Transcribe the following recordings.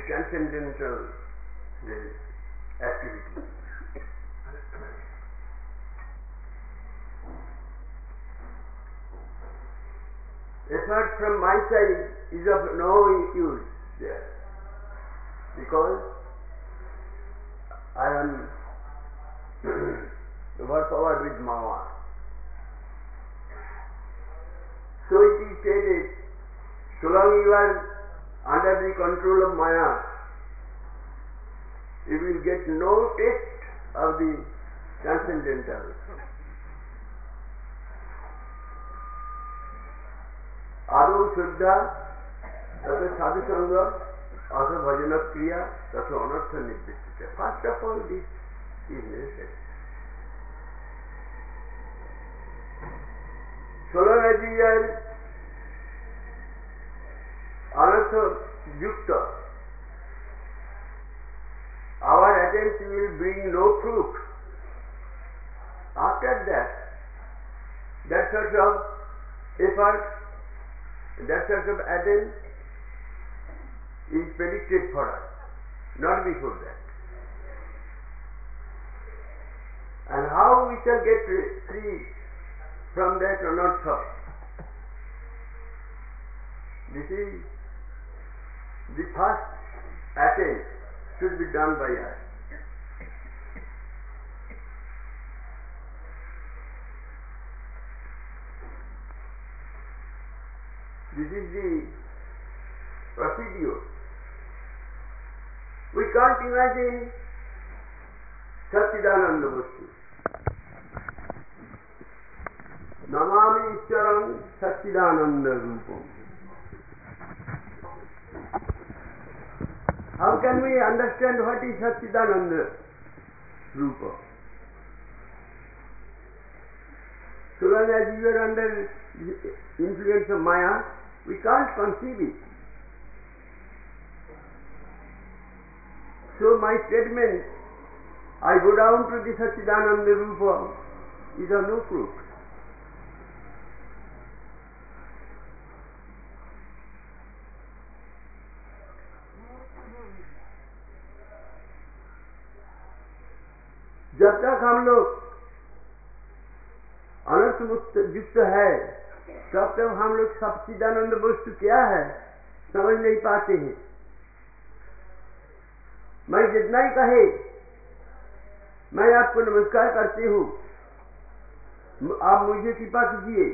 transcendental activity. Effort from my side is of no use there, because I am overpowered with Maya. So it is stated, so long you are under the control of Maya, you will get no taste of the transcendental. आदौ श्रद्धा तथा साधु संग अथ भजन क्रिया तथा अनर्थ निवृत्ति. First of all, this is necessary. So long as we are anartha yukta, our attempts will bring no fruit. After that, that sort of effort, that sort of attempt is predicted for us, not before that. And how we shall get free from that anartha? This is the first attempt should be done by us. This is the procedure. We can't imagine Satchidananda Vastu. Namami Ishwaram Satchidananda Rupam. How can we understand what is Satchidananda Rupa? So long as you are under the influence of Maya, we can't conceive it. So my statement, I go down to the Satchidananda Rupa, is of no proof. जब तक हम लोग अनर्थ मुक्त युक्त है, तब तक हम लोग सच्चिदानंद वस्तु क्या है समझ नहीं पाते हैं. मैं जितना ही कहे, मैं आपको नमस्कार करती हूँ, आप मुझे कृपा कीजिए,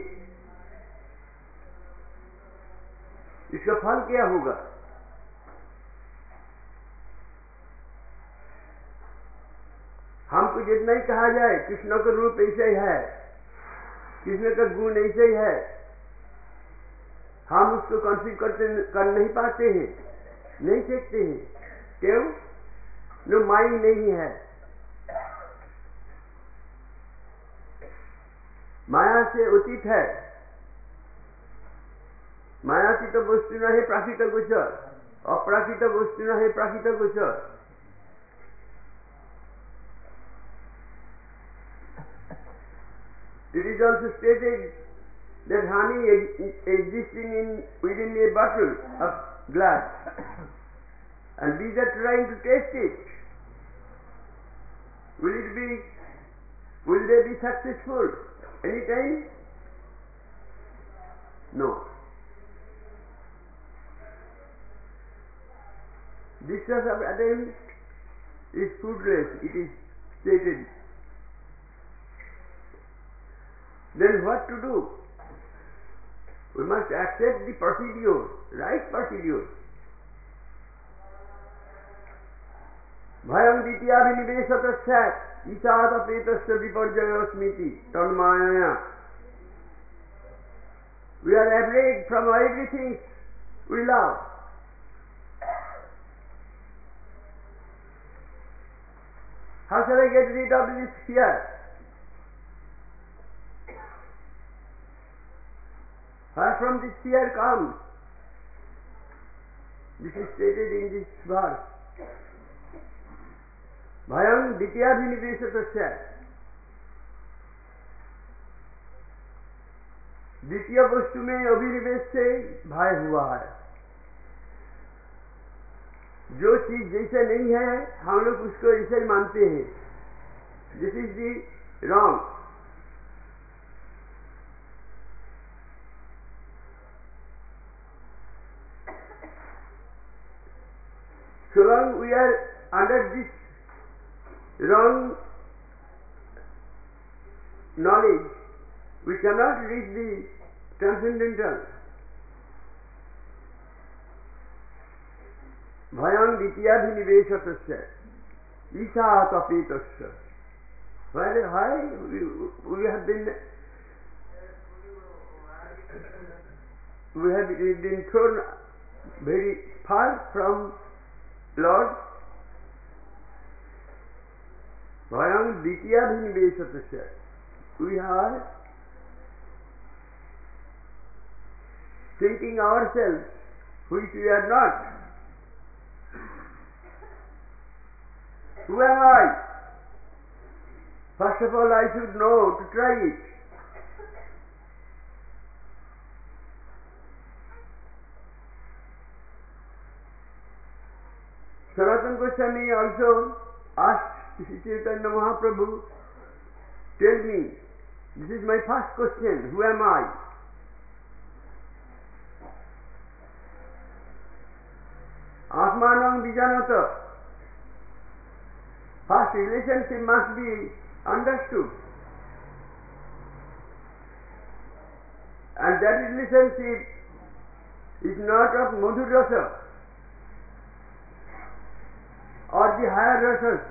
इसका फल क्या होगा? हमको जितना ही कहा जाए कृष्ण का रूप ऐसे ही है, कृष्ण का गुण ऐसे ही है, हम उसको कंसीव कर नहीं पाते हैं, नहीं सीखते हैं. क्यों? जो माई नहीं है. माया से उचित है. माया की तो वस्तु न है प्राकृत कुछ, अप्राकृत वस्तु न है प्राकृत कुछ. It is also stated that honey existing within a bottle of glass, and bees are trying to taste it. Will they be successful any time? No. This sort of attempt is fruitless, it is stated. Then what to do? We must accept the procedure, right procedure. Bhayam dityavinivesatasyat isadapetasya viparjayasmiti tanmayaya. We are afraid from everything we love. How shall I get rid of this fear? Where from this fear comes? This is stated in this verse. Bhayam dityaviniveshatasya. द्वितीय वस्तु में अभिनिवेश से भय हुआ है. जो चीज जैसे नहीं है हम लोग उसको ऐसे मानते हैं. This is the wrong. So long we are under this wrong knowledge, we cannot reach the transcendental. Bhayam ditiyabhinivesatasya isatapetasya. Why we have been thrown very far from Lord. Bhayam ditiyabhinivesatasya. We are thinking ourselves which we are not. Who am I? First of all I should know to try it. Sanatana Goswami also asked Sri Chaitanya Mahaprabhu, tell me, this is my first question, who am I? Atmanam Vijanata. First relationship must be understood. And that relationship is not of Madhur Rasa or the higher rasas.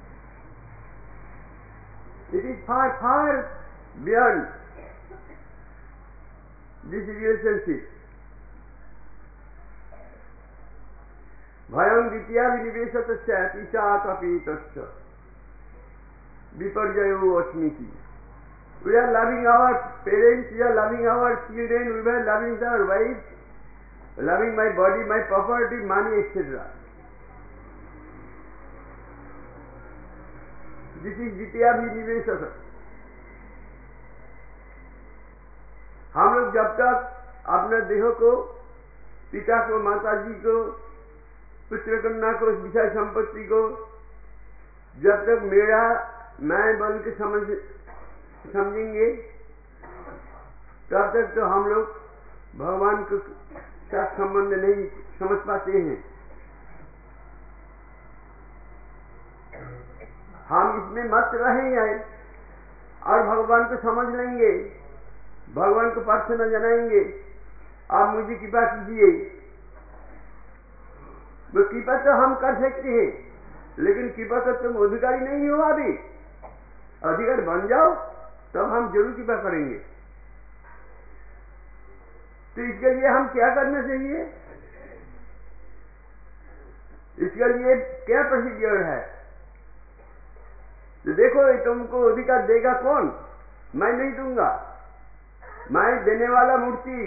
It is far, far beyond this relationship. Bhayam ditiyabhinivesatasya tisatapetasya viparjayo asmiti. We are loving our parents, we are loving our children, we are loving our wife, loving my body, my property, money, etc. This is ditiyabhinivesatasya. हम लोग जब तक अपने देह को, पिता को, माता जी को, पुत्र कन्या को, विषय संपत्ति को जब तक मेरा मैं बन के समझेंगे तब तक तो हम लोग भगवान के साथ संबंध नहीं समझ पाते हैं. हम इसमें मत रहेंगे और भगवान को समझ लेंगे, भगवान को प्रार्थना जनाएंगे, आप मुझे कृपा कीजिए. वो कृपा तो हम कर सकते हैं, लेकिन कृपा का तुम अधिकारी नहीं हो. अभी अधिकार बन जाओ तब हम जरूर कृपा करेंगे. तो इसके लिए हम क्या करना चाहिए? इसके लिए क्या प्रोसीजर है? तो देखो तुमको अधिकार देगा कौन? मैं नहीं दूंगा. मैं देने वाला मूर्ति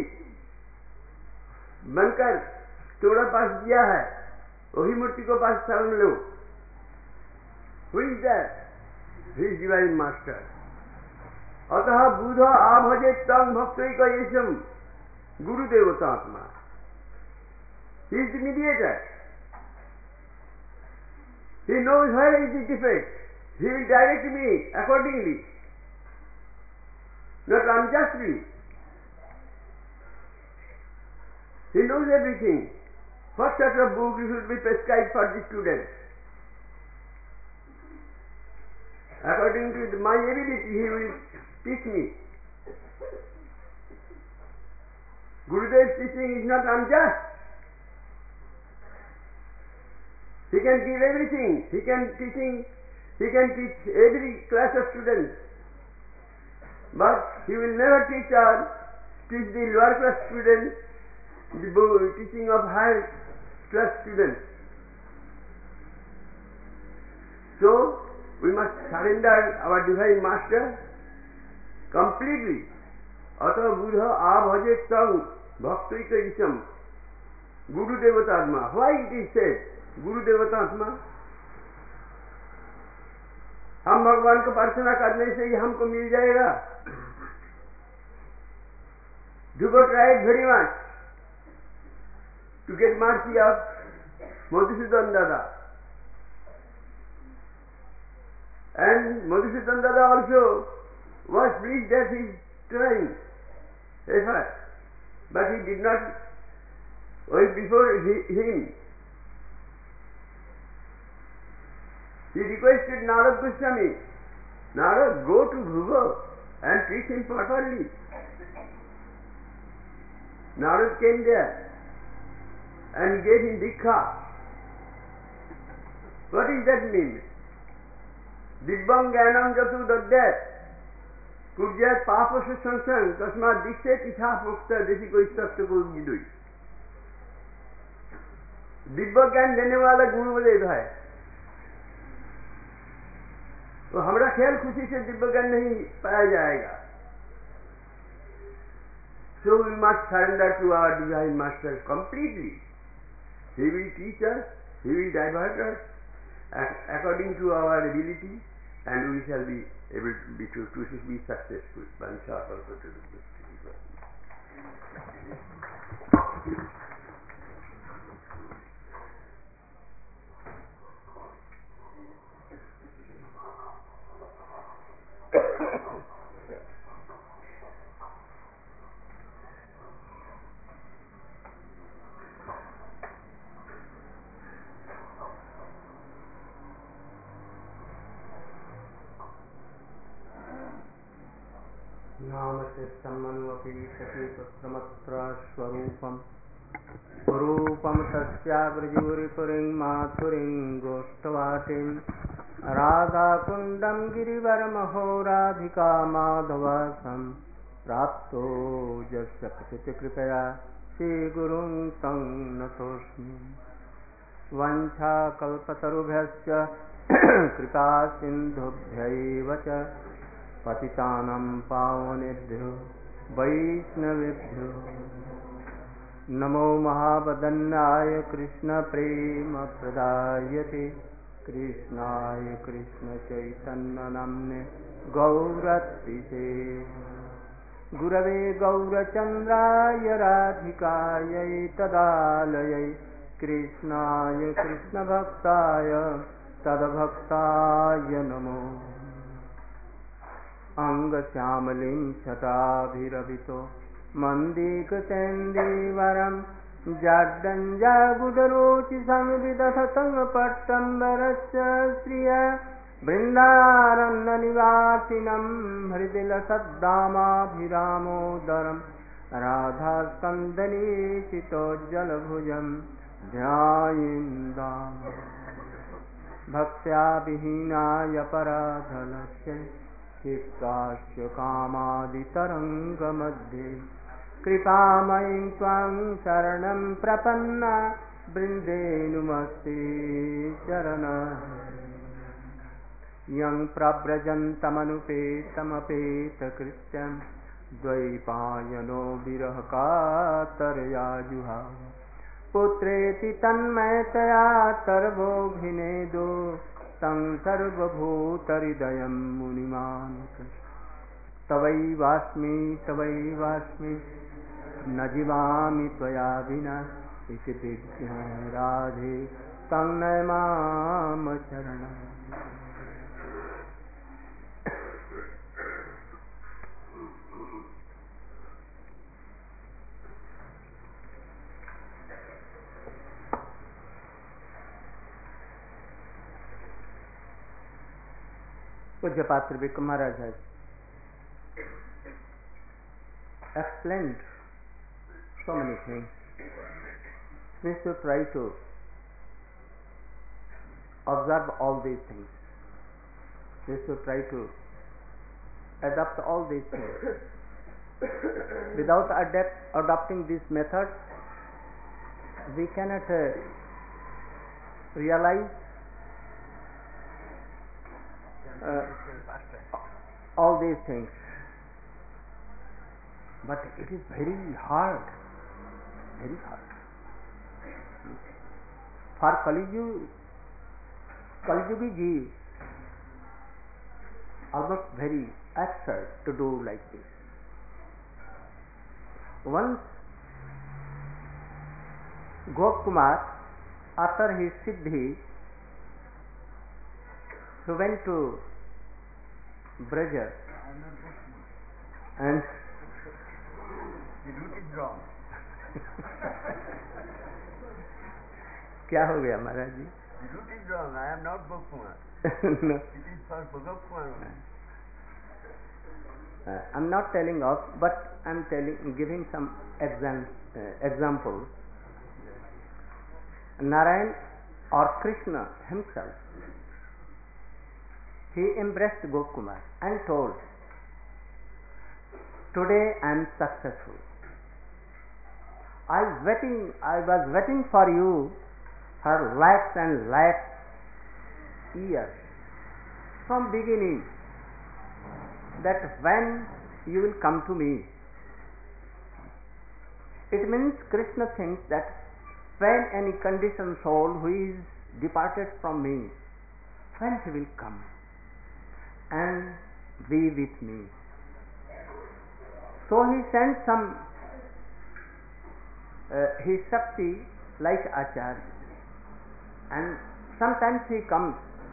बनकर तुम्हारे पास दिया है, वही मूर्ति को पास शरण लो. Who is that? He is divine master. अतः बुध आभजे तंग भक्तैक येषम गुरुदेवतात्मा. He is the mediator. He knows where is the defect. He will direct me accordingly, not unjustly. He knows everything. What sort of book should be prescribed for the student? According to my ability, he will teach me. Gurudev's teaching is not unjust. He can give everything. He can teach every class of students. But he will never teach the lower class students the teaching of higher class students. So, we must surrender our divine master completely. Atha buddha abhaje tang bhaktaika isham Guru Devatatma. Why it is said Guru Devatatma? हम भगवान को प्रार्थना करने से ही हमको मिल जाएगा. Do not try very much to get mercy of Madhusudan Dada. And Madhusudan Dada also was pleased at his trying effort, but he did not wait before him. He requested Narad Goswami, Narad, go to Dhruva and treat him properly. Narad came there and gave him Dikha. What does that mean? Dibbang Gyanam Jatu Daddat Kurjat Papasya Sansang Tasmat Dikset Itha Pukta Desiko Istapta Gurgidui. Divya ज्ञान देने वाला गुरुदेव है, तो हमारा ख्याल खुशी से दिव्य ज्ञान नहीं पाया जाएगा. So we must surrender to our divine master completely. He will teach us, he will divert us according to our ability, and we shall be able to be successful. नामचित्तमन्वपि सतीपुत्रमत्र स्वरूपम् स्वरूपं तस्याव्रजूरिपुरीं माथुरीं गोष्ठवाटीं राधाकुण्डं गिरिवरमहोराधिका माधवासं प्राप्तो यस्य प्रकृतिकृपया श्रीगुरुं तं नतोऽस्मि. वञ्छाकल्पतरुभ्यश्च कृपा सिन्धुभ्यैव च पतितानां पावनेभ्यो वैष्णवेभ्यो नमो महावदन्नाय कृष्णप्रेमप्रदायते कृष्णाय कृष्णचैतन्यनाम्ने गौरत्रिसे गुरवे गौरचन्द्राय राधिकायै तदालयै कृष्णाय कृष्णभक्ताय तद्भक्ताय नमो. अंगश्यामलिं छटाभिरभितो मन्दीकचन्दीवरं जाड्डञ्जागुडरोचिसंविदधतङ्गपट्टम्बरस्य श्रिय बृन्दारण्यनिवासिनं हृदिलसद्दामाभिरामोदरं राधास्कन्दनीचितोज्जलभुजं ध्यायेन्दाम्. भक्त्या विहीनाय पराधलस्य क्षिप्तास्य कामादितरङ्गमध्ये कृपामयीं त्वां शरणं प्रपन्ना वृन्दे नुमस्ते शरणः. यं प्रव्रजन्तमनुपेतमपेतकृत्यं द्वैपायनो विरहकातरया जुहाव पुत्रेति तन्मयतया तर्वोऽभिनेदो तं सर्वभूतहृदयं मुनिमानतम्. तवैवास्मि न जीवामि त्वया विना इति विज्ञा राधे तं नय माम शरणम्. Pujyapat Trivika Maharaj has explained so many things. We should try to observe all these things. We should try to adopt all these things. Without adopting these methods, we cannot realize all these things. But it is very hard, very hard. For Kaliyugi Jeev, almost very absurd to do like this. Once Gopkumar after his siddhi, he went to Braja and The route is wrong. क्या हो गया महाराज जी? The route is wrong. I am not Gokumar. No. It is for Gokumar. I'm not telling of, but I'm giving some examples. Narayan or Krishna himself, he embraced Gokumar and told, "Today I am successful. I was waiting for you for lakhs and lakhs years from beginning, that when you will come to me." It means Krishna thinks that when any conditioned soul who is departed from me, when he will come and be with me. So he sent some his Shakti like Acharya, and sometimes he comes.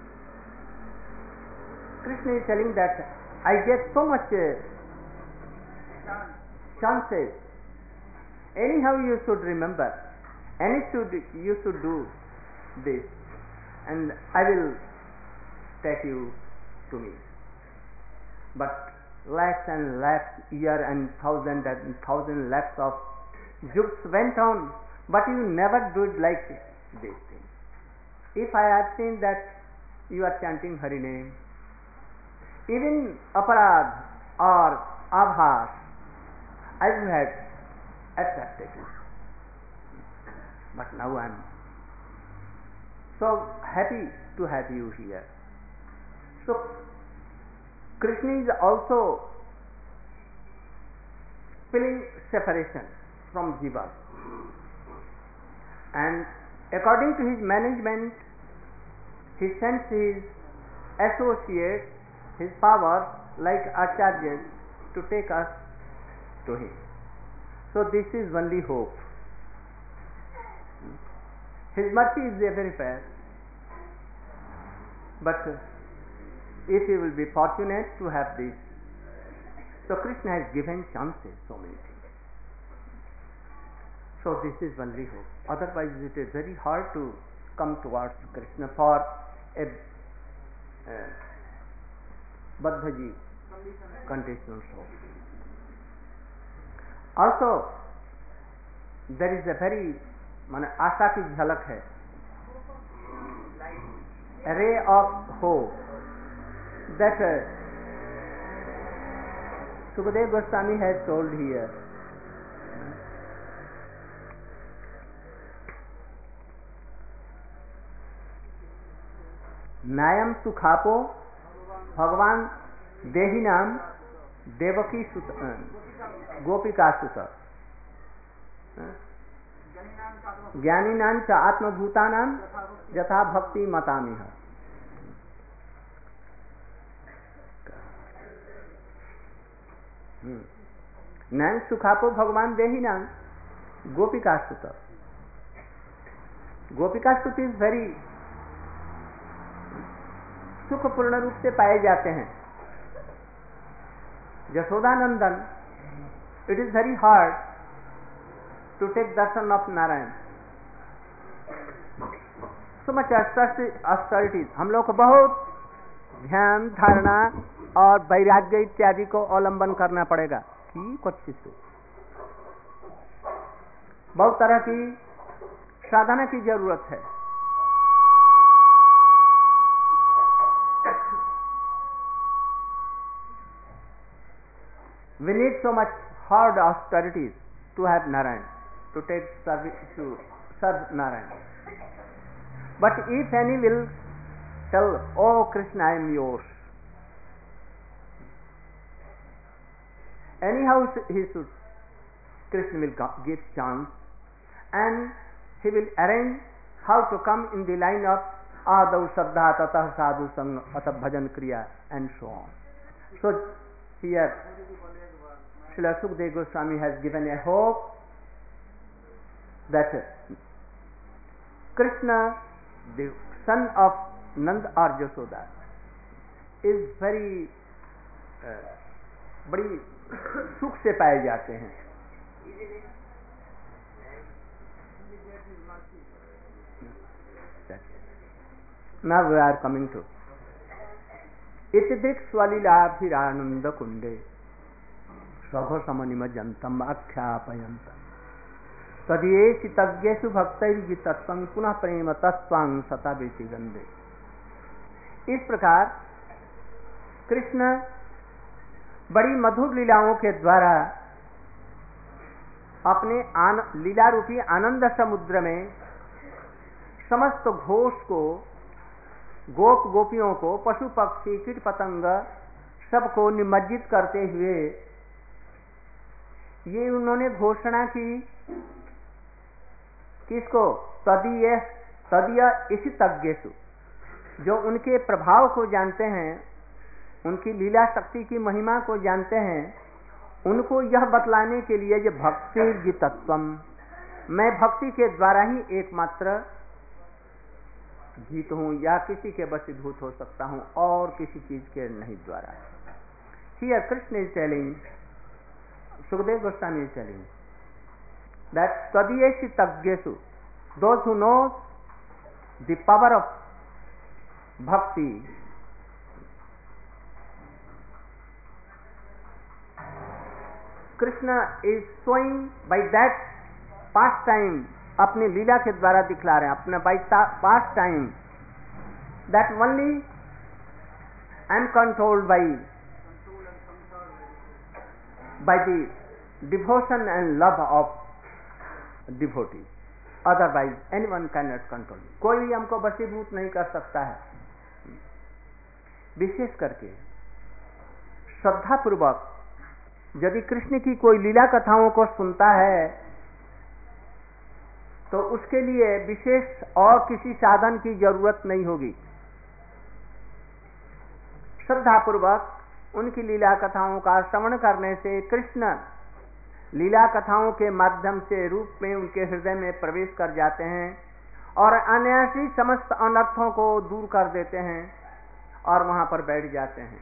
Krishna is telling that I get so much chances. Anyhow you should remember, you should do this, and I will take you to me. But lakhs and lakhs year and thousand lakhs of yugs went on, but you never did like this thing. If I have seen that you are chanting Hari name, even aparad or abhas, I would have accepted it. But now I am so happy to have you here. So Krishna is also feeling separation from Jiva, and according to his management, he sends his associates, his powers like acharyas, to take us to him. So this is only hope. His mercy is very fair, but if you will be fortunate to have this, so Krishna has given chances, so many things. So this is only hope. Otherwise it is very hard to come towards Krishna for a Baddhaji conditional soul. Also there is a very आशा की झलक है, a ray of hope that Sukadeva Goswami has told here. नायम सुखापो भगवान देहिनाम देवकी सुत गोपिका सुत ज्ञानीनां च आत्मभूतानां यथा भक्ति मतामिह. नैन सुखापो भगवान देहिनां गोपिका सुत. गोपिका सुत इज वेरी सुखपूर्ण रूप से पाए जाते हैं. Yashodanandan, it is very hard to take darshan of Narayan. So much austerities. हम लोग को बहुत ध्यान, धारणा और वैराग्य इत्यादि को अवलंबन करना पड़ेगा. कुछ बहुत तरह की साधना की जरूरत है. We need so much hard austerities to have Narayan, to take service, to serve Narayan. But if any will tell, "Oh Krishna, I am yours," anyhow Krishna will give chance, and he will arrange how to come in the line of Adau Shraddha Tatah Sadhu Sang Atah Bhajan Kriya and so on. So here Srila Sukadeva Goswami has given a hope that Krishna, the son of Nand or Jasoda, is very बड़ी सुख से पाए जाते हैं. Now we are coming to इतिदिक् स्वलीलाभिरानंद कुंडे सघोषमनिमज्जन्तम् आख्यापयन्तम् तदीयेषु तज्ञेषु भक्तैर्जितत्वं पुनः प्रेम तत्त्वां सतावेति गंदे. इस प्रकार कृष्ण बड़ी मधुर लीलाओं के द्वारा अपने लीला रूपी आनंद समुद्र में समस्त घोष को, गोप गोपियों को, पशु पक्षी कीट पतंग सबको निमज्जित करते हुए ये उन्होंने घोषणा की. किसको? तदीय इसी तज्ञेषु, जो उनके प्रभाव को जानते हैं, उनकी लीला शक्ति की महिमा को जानते हैं, उनको यह बतलाने के लिए जो भक्तिर्जितत्वम, मैं भक्ति के द्वारा ही एकमात्र जीत हूं या किसी के वशीभूत हो सकता हूं और किसी चीज के नहीं द्वारा. Here Krishna is telling, Sukadeva Goswami is telling that Tadiyeshi Tagyesu, those who know the power of bhakti, Krishna is showing by that pastime, अपने लीला के द्वारा दिखला रहे हैं, अपने by pastime, that only I am controlled by the devotion and love of devotees. Otherwise anyone cannot control me. कोई भी हमको वशीभूत नहीं कर सकता है. विशेष करके श्रद्धा पूर्वक यदि कृष्ण की कोई लीला कथाओं को सुनता है तो उसके लिए विशेष और किसी साधन की जरूरत नहीं होगी. श्रद्धा पूर्वक उनकी लीला कथाओं का श्रवण करने से कृष्ण लीला कथाओं के माध्यम से रूप में उनके हृदय में प्रवेश कर जाते हैं और अनायासी समस्त अनर्थों को दूर कर देते हैं और वहां पर बैठ जाते हैं.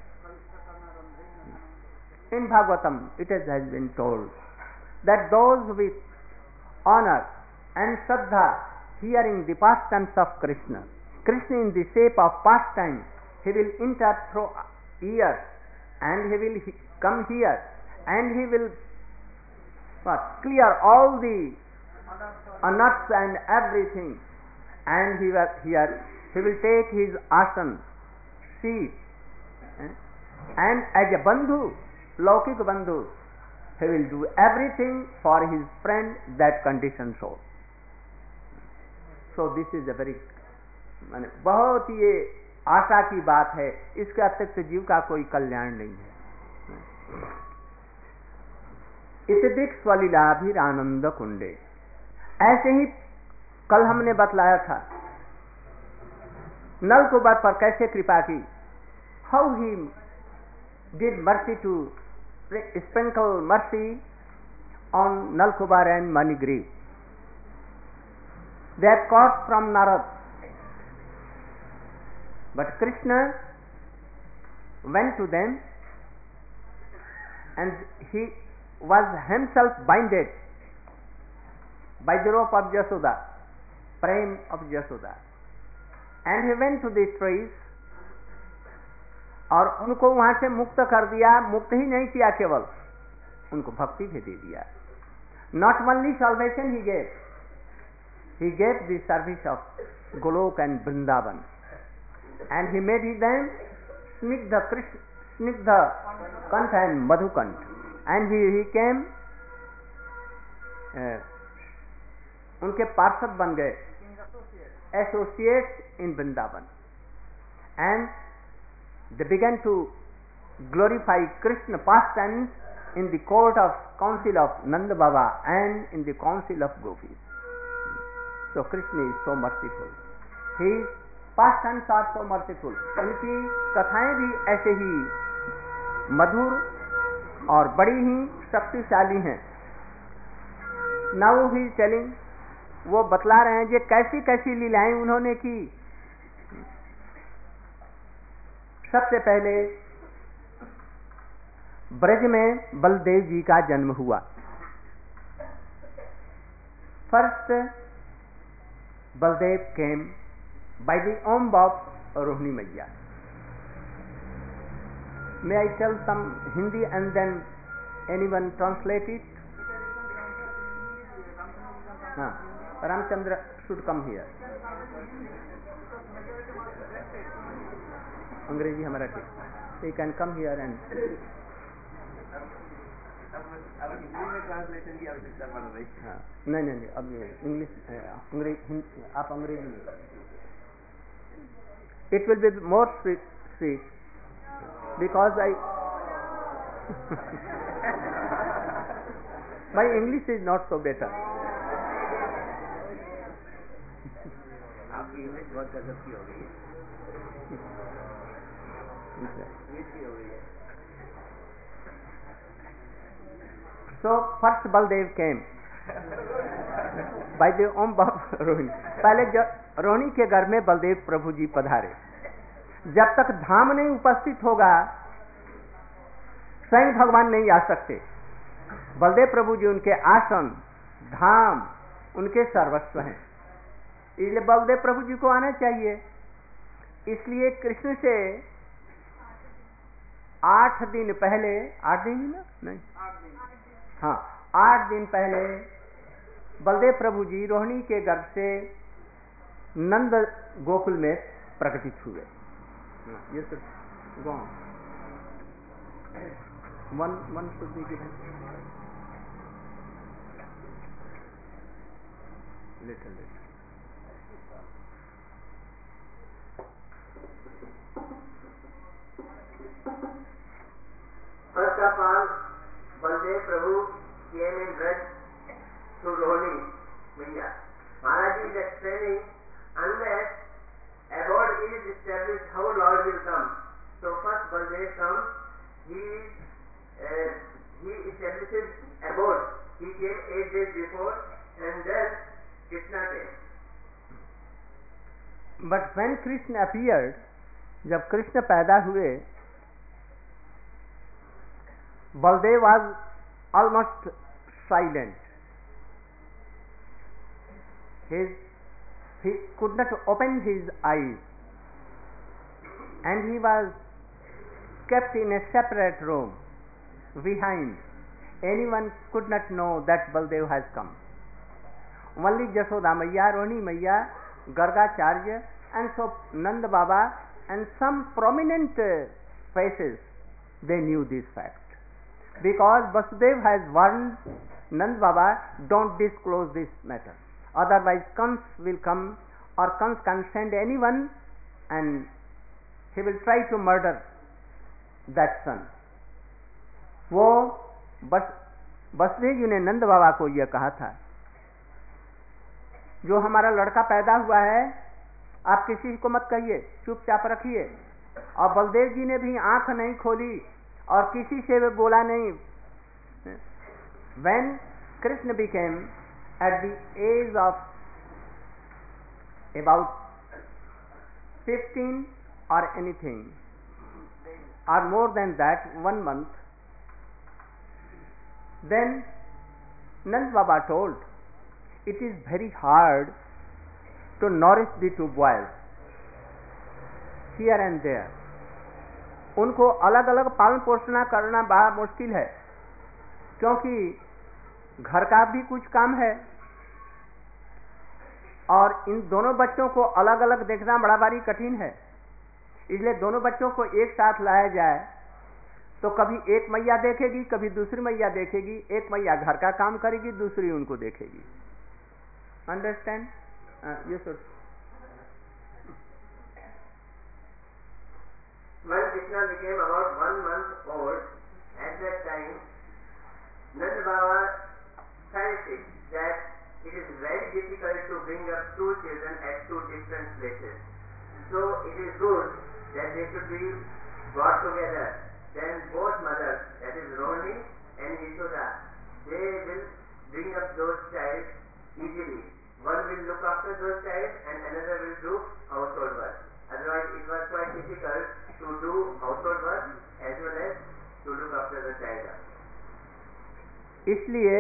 In Bhagavatam it has been told that those with honor and Shraddha hearing the pastimes of Krishna in the shape of pastime, he will enter through ears and he will come here and he will clear all the unearths and everything, and he will take his asana, seat, and as a bandhu, laukik bandhu, he will do everything for his friend, that condition shows. So this is a very बहुत ही आशा की बात है. इसके अतिरिक्त जीव का कोई कल्याण नहीं है. इतिदिक् स्वलीलाभिरानंद कुंडे, ऐसे ही कल हमने बतलाया था नल कुमार पर कैसे कृपा की. How he did mercy to sprinkle mercy on Nal Kumar and Manigriva. They had caught from Narad, but Krishna went to them and he was himself binded by the rope of Jasoda, prem of Jasoda, and he went to the trees और उनको वहां से मुक्त कर दिया. मुक्त ही नहीं किया, केवल उनको भक्ति भी दे दिया. Not only salvation he gave the service of Golok and Vrindavan, and he made them Snigdha Kant and Madhukant, and he came उनके पार्षद बन गए, associates in Vrindavan, and they began to glorify Krishna pastimes in the court of council of Nanda Baba and in the council of Gopis. So Krishna is so merciful. His pastimes are so merciful. उनकी कथाएं भी ऐसे ही मधुर और बड़ी ही शक्तिशाली हैं. Now he is telling वो बतला रहे हैं, ये कैसी कैसी लीलाएं उन्होंने की। सबसे पहले ब्रज में बलदेव जी का जन्म हुआ। First Baldev came by the womb of Rohini मैया। May I tell some Hindi and then anyone translate it? Ramchandra should come here. अंग्रेजी हमारा ठीक, so you can come here and अब हिंदी में ट्रांसलेशन की आवश्यकता पड़ रही है। हाँ, नहीं, अब इंग्लिश आप अंग्रेजी में। It will be more sweet because my English is not so better. आपकी इंग्लिश बहुत गजब की हो गई है, मीठी हो गई है। So first Baldev came by the ओम रोहिणी। पहले रोहिणी के घर में बलदेव प्रभु जी पधारे। जब तक धाम नहीं उपस्थित होगा स्वयं भगवान नहीं आ सकते। बलदेव प्रभु जी उनके आसन, धाम, उनके सर्वस्व हैं, इसलिए बलदेव प्रभु जी को आना चाहिए। इसलिए कृष्ण से 8 दिन पहले, 8 दिन ना नहीं, हाँ 8 दिन पहले बलदेव प्रभु जी रोहिणी के गर्भ से नंद गोकुल में प्रकटित हुए। ये सब gone one should be given little. First of all, Baldev Prabhu came in Braj to Rohini Maya. Maharaj is explaining, unless abode is established, how Lord will come. So first Baldev comes, he establishes abode. He came 8 days before, and then Krishna came. But when Krishna appeared, जब कृष्ण पैदा हुए, Baldev was almost silent. He could not open his eyes, and he was kept in a separate room behind. Anyone could not know that Baldev has come. Only Jashoda Maiya, Rohini Maiya, Gargacharya, and so Nanda Baba and some prominent faces, they knew this fact. Because Vasudev has warned Nanda Baba, don't disclose this matter. Otherwise Kans will come, or Kans can send anyone and he will try to murder that son. वो वसुदेव जी ने नंद बाबा को यह कहा था, जो हमारा लड़का पैदा हुआ है आप किसी को मत कहिए, चुपचाप रखिए। और बलदेव जी ने भी आंख नहीं खोली और किसी से भी बोला नहीं। When Krishna became at the age of about 15 or anything, or more than that, 1 month, then Nand Baba told, it is very hard to nourish the 2 boys here and there. उनको अलग अलग पालन पोषण करना बड़ा मुश्किल है, क्योंकि घर का भी कुछ काम है और इन दोनों बच्चों को अलग अलग देखना बड़ा भारी कठिन है। इसलिए दोनों बच्चों को एक साथ लाया जाए तो कभी एक मैया देखेगी, कभी दूसरी मैया देखेगी। एक मैया घर का काम करेगी, दूसरी उनको देखेगी। अंडरस्टैंड? ये should When Krishna became about 1 month old, at that time, Nanda Baba felt it that it is very difficult to bring up 2 children at 2 different places. So it is good that they should be brought together. Then both mothers, that is Rohini and Yashoda, they will bring up those child easily. one will look after those child and another will do household work. Otherwise, it was quite difficult to do household work as well as to look after the child. इसलिए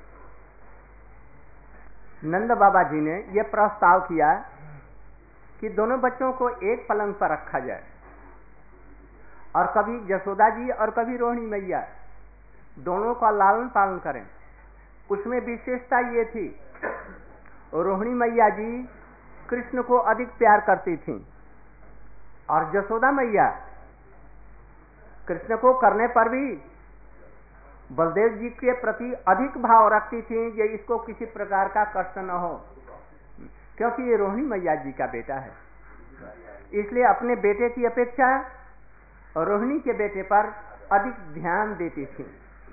नंद बाबा जी ने यह प्रस्ताव किया कि दोनों बच्चों को एक पलंग पर रखा जाए और कभी यशोदा जी और कभी रोहिणी मैया दोनों का लालन पालन करें। उसमें विशेषता ये थी, रोहिणी मैया जी कृष्ण को अधिक प्यार करती थीं और यशोदा मैया कृष्ण को करने पर भी बलदेव जी के प्रति अधिक भाव रखती थी कि इसको किसी प्रकार का कष्ट न हो, क्योंकि ये रोहिणी मैया जी का बेटा है। इसलिए अपने बेटे की अपेक्षा रोहिणी के बेटे पर अधिक ध्यान देती थी।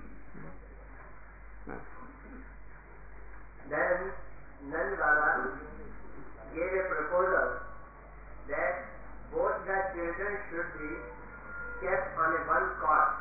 Then Nand Baba gave a proposal that both the children should be kept on a one cot